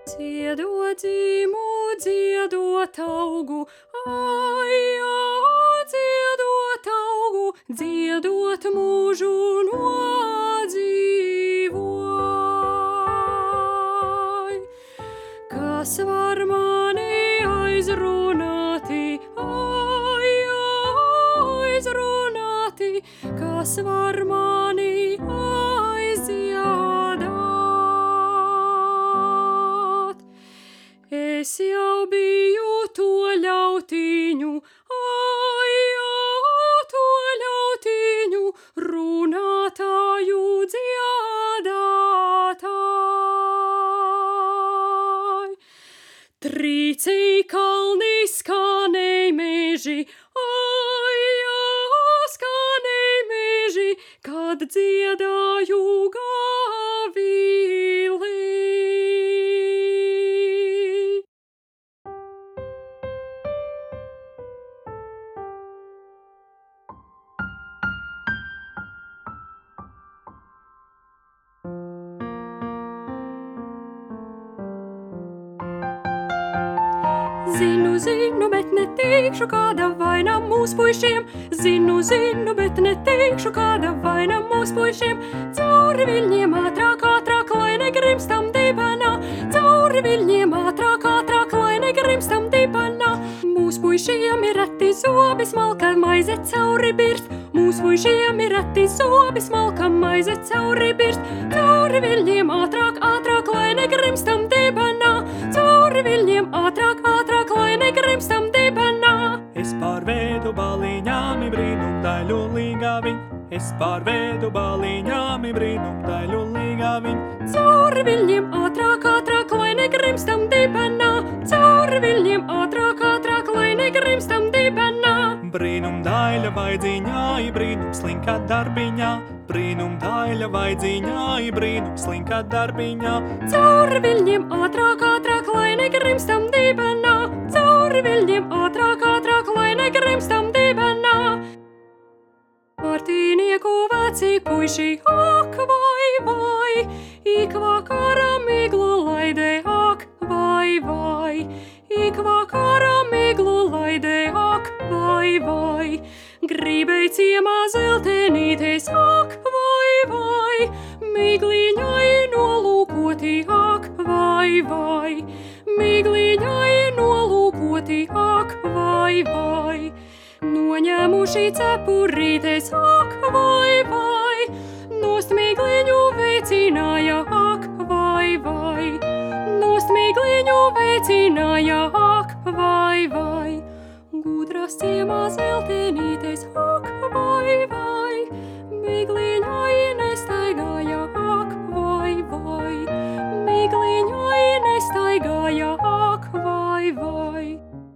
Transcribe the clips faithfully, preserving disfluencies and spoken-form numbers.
Dziedot dzīmu, dziedot augu, ai, dziedot augu, dziedot mūžu nodzīvoj. Kas var mani aizrunāti, ai, aizrunāti, kas var mani aizdziedāt. Es jau biju to ļautiņu, ai, to ļautiņu, runātāju dziedātāj. Trīcei kalni skanēj meži, ai, skanēj meži, kad dziedāju gavilī. Zinu, zinu, bet neteikšu, kāda vaina mūsu puišiem. Zinu, zinu, bet neteikšu, kāda vaina mūsu puišiem. Cauri viļņiem ātrāk, ātrāk, lai negrimstam dibenā. Cauri viļņiem ātrāk, ātrāk, lai negrimstam dibenā. Mūsu puišiem ir reti zobi, smalka maize cauri birst. Mūsu puišiem ir reti zobi, smalka maize cauri birst. Cauri viļņiem ātrāk, ātrāk, lai negrimstam dibenā. Cauri viļņiem ātrāk, ātrāk, lai negrimstam dibenā. Es pārvedu baliņām brīnumdaļu līgaviņ. Es pārvedu baliņām brīnumdaļu līgaviņ. Cauri viļņiem ātrāk, ātrāk, lai negrimstam dibenā. Cauri viļņiem ātrāk, ātrāk, lai negrimstam dibenā. Brīnumdaļa vaidziņā, brīnum slinka darbiņā. Brīnumdaļa vaidziņā, brīnum slinka darbiņā. Cauri viļņiem ātrāk, ātrāk, lai negrimstam dibenā. Cauri viļņiem ātrāk, ātrāk, lai negrimstam dibenā. Martīnieku veci puiši, ak, vai, vai, ik vakarā miglu laidē, ak, vai, vai, ik vakarā miglu laidē, ak, vai, vai, gribēj ciemā zeltenīties, ak, vai, vai, migliņai nolūkoti, ak, vai, vai, migliņai nolūkoti, ak, vai, vai. Noņēmuši cepurītes, ak, vai, vai, nost migliņu veicināja, ak, vai, vai, nost migliņu veicināja, ak, vai, vai, gudras ciemā zeltenītes, ak, vai, vai, migliņai nestaigāja, ak, vai, vai, migliņai nestaigāja, ak, vai, vai.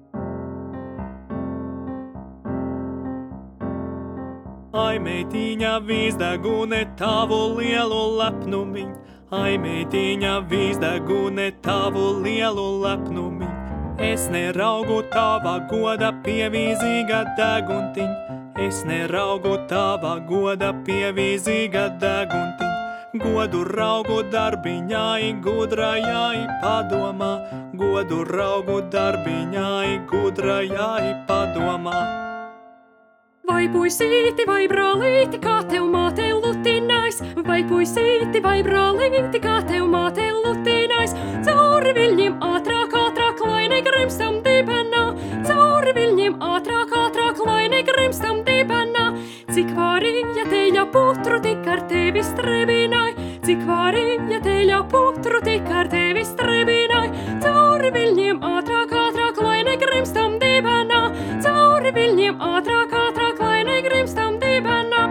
Ai, meitiņa, vīzdegune tavu lielu lepnumiņ. Ai, meitiņa, vīzdegune tavu lielu lepnumiņ. Es neraugu tava goda pievīzīga deguntiņ. Es neraugu tava goda pievīzīga deguntiņ. Godu raugu darbiņai, gudrajai padomā. Godu raugu darbiņai, gudrajai padomā. Vai puisīti, vai brālīti, kā tev māte lutinājs? Vai puisīti, vai brālīti, kā tev māte lutinājs? Cauri viļņiem ātrāk, ātrāk, lai negrimstam dibenā. Cauri viļņiem ātrāk, ātrāk, lai negrimstam dibenā. Cik vārīja teļa putru tik ar tevi strebināj. Cik vārīja teļa putru tik ar tevi strebināj. Cauri viļņiem ātrāk, ātrāk, lai negrimstam dibenā. Cauri viļņiem ātrāk, ātrāk, lai negrimstam dibenā.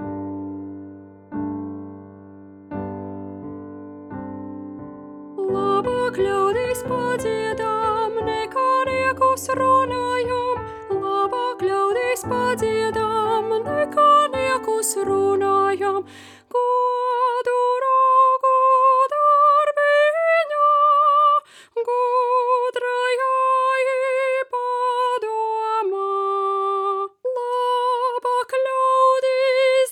Labāk ļaudīs padziedām, nekā niekus runājam. Labāk ļaudīs padziedām, nekā niekus runājam. Godu raugu darbiņā, gudrajai padomā. Labāk ļaudīs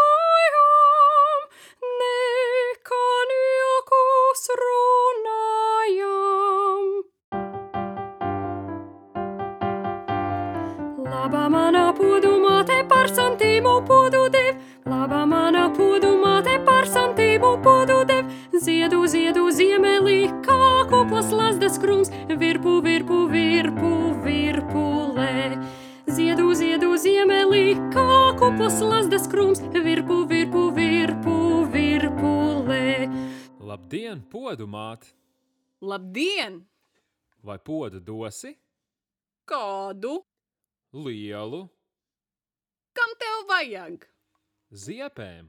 dancojam, nekā niekus runājam. Laba mana podumāte par santīmu podu dev, laba mana podumāte par santīmu podu dev. Ziedu, ziedu ziemelī, kā kuplas lazdas krūms, virpu, virpu, virpu, virpulē. Ziedu, ziedu ziemelī, kā kuplas lazdas krūms, virpu, virpu, virpu, virpulē. Labdien, podu māt! Labdien! Vai podu dosi? Kādu? Lielu. Kam tev vajag? Ziepēm.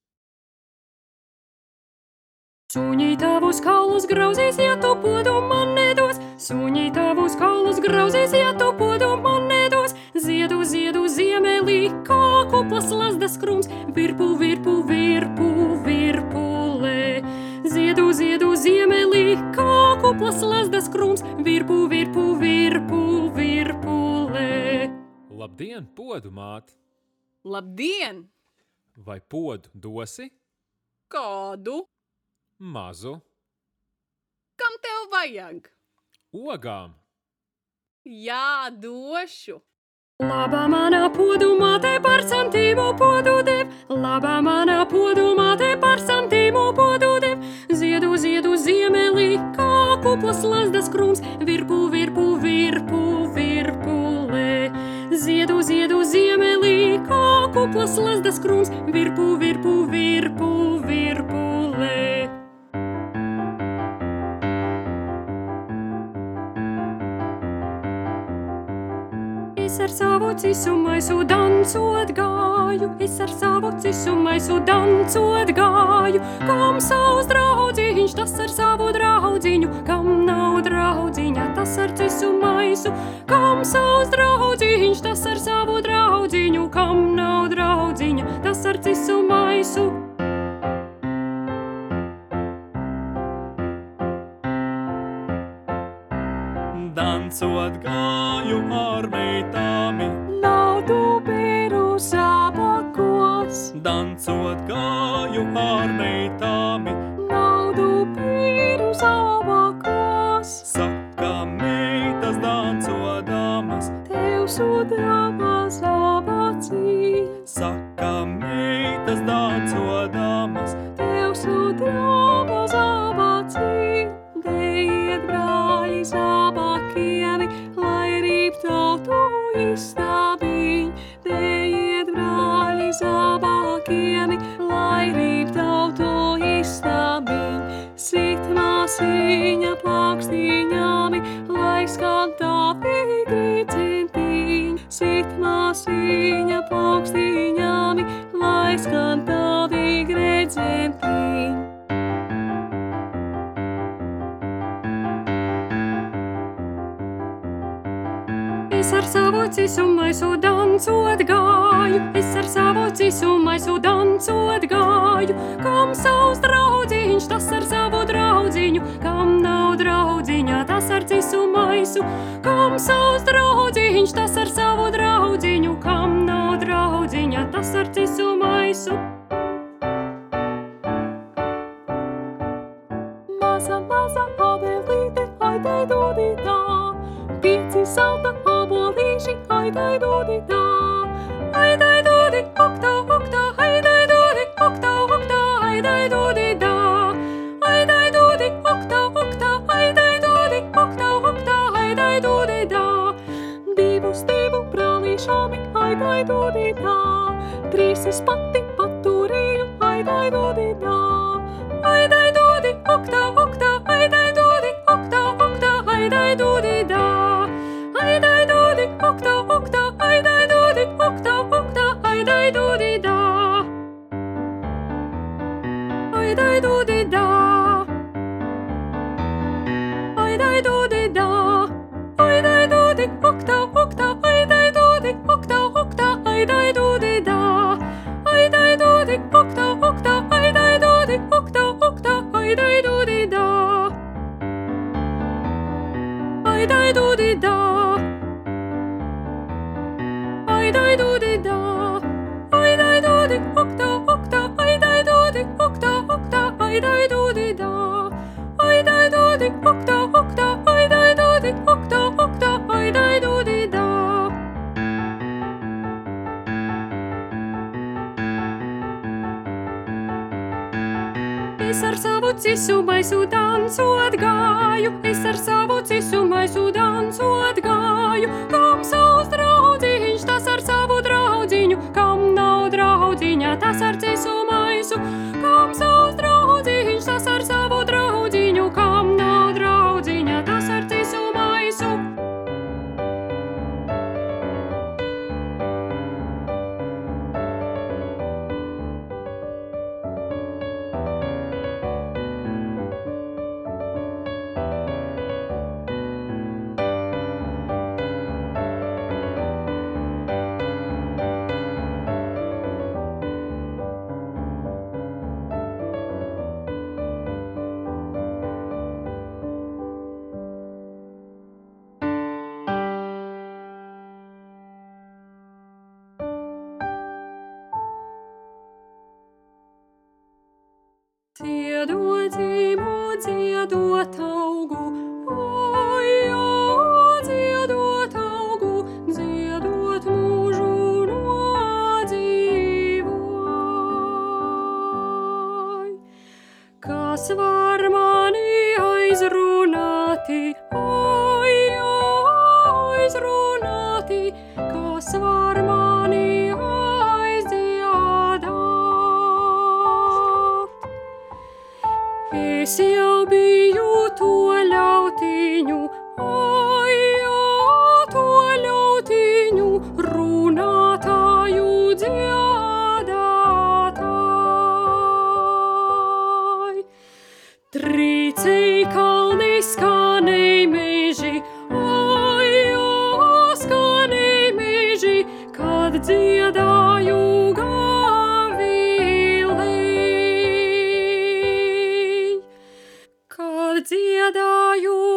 Suņi tavus kaulus grauzīs, ja tu podu man nedos. Suņi tavus kaulus grauzīs, ja tu podu man nedos. Ziedu, ziedu ziemelī, kā kuplas lazdas krūms, virpu, virpu, virpu, virpulē. Ziedu, ziedu ziemelī, kā kuplas lazdas krūms, virpu, virpu, virpu, virpulē. Labdien, podu māt! Labdien! Vai podu dosi? Kādu? Mazu. Kam tev vajag? Ogām. Jā, došu. Laba mana podumāte par santīmu podu dev, laba mana podumāte par santīmu podu dev. Ziedu, ziedu ziemelī, kā kuplas lazdas krūms, virpu, virpu, virpu, virpulē. Ziedu, ziedu ziemelī, kā kuplas lazdas krūms, virpu, virpu, virpu, virpulē. Es ar savu cisu maisu dancot gāju, es ar savu cisu maisu dancot gāju. Kam savs draudziņš, tas ar savu draudziņu, kam nav draudziņa, tas ar cisu maisu. Kam savs draudziņš, tas ar savu draudziņu, kam nav draudziņa, tas ar cisu maisu. Dancot gāju ar meitami, Naudu bēru zābakos, dancot gāju ar meitami. naudu bēru zābakos. Saka meitas dancodamas, Tev sudraba zābacī, saka meitas dancodamas. tev sudraba zābacī. Dejiet brāļi zābakiemi, lai rīp tautu izstābiņ. Dejiet brāļi zābakiemi, lai rīp tautu izstābiņ. Sit māsiņa plākstīņāmi, lai skan tavi grīdzentiņ. Sit māsiņa plākstīņāmi, lai skan tavi grīdzentiņ. Es ar savu cisu maisu dancot gāju, es ar savu cisu maisu dancot gāju. Kam savs draudziņš, tas ar savu draudziņu, kam nav draudziņa, tas ar cisu maisu. Kam savs draudziņš, tas ar savu draudziņu, kam nav draudziņa, tas ar cisu maisu. Maza, maza abelīte, aidai dodītā, pieci salta abolīši, aidai dodītā. Aidai dodi, oktā, oktā, aidai dodi, oktā, oktā, aidai dodītā. Aidai dodi, oktā, oktā, aidai dodi, oktā, oktā, aidai dodītā. Divus, divu brālīšami, aidai dodītā. Trīs es pati paturīju, aidai dodītā. Aidai dodi, oktā, oktā, aidai dodi, oktā, oktā, aidai dodītā. Aidai dodi, oktā, oktā, aidai dodi, oktā, oktā, aidai dodītā. Aidai dodītā. Aidai dodītā. Aidai dodi, oktā, oktā, aidai dodi, oktā, oktā, aidai dodītā. Aidai dodi, oktā, oktā, aidai dodi, oktā, oktā, aidai dodītā. Aidai dodītā. Aidai dodītā. Aidai dodi, oktā, oktā, aidai dodi, oktā, oktā, aidai dodītā. Aidai dodi, oktā, oktā, aidai dodi, oktā, oktā, aidai dodītā. cisu maisu dancot gāju, es ar savu cisu maisu dancot gāju. Kam savs draudziņš, tas ar savu draudziņu, kam nav draudziņa, tas ar cisu maisu. Kam savs draudziņš, tas ar savu draudziņu, kam nav draudziņa, tas ar cisu maisu. Dziedot dzīvo, dziedot augu, oi, o, dziedot augu, dziedot mūžu nodzīvoj. Kas var mani aizrunāti, oi, o, aizrunāti, kas var mani es jau biju to ļautiņu, oi, o, to ļautiņu, runātāju dziedātāji. Trīcei kalni skanēj meži, oi, o, skanēj meži, kad dziedāju dziedāju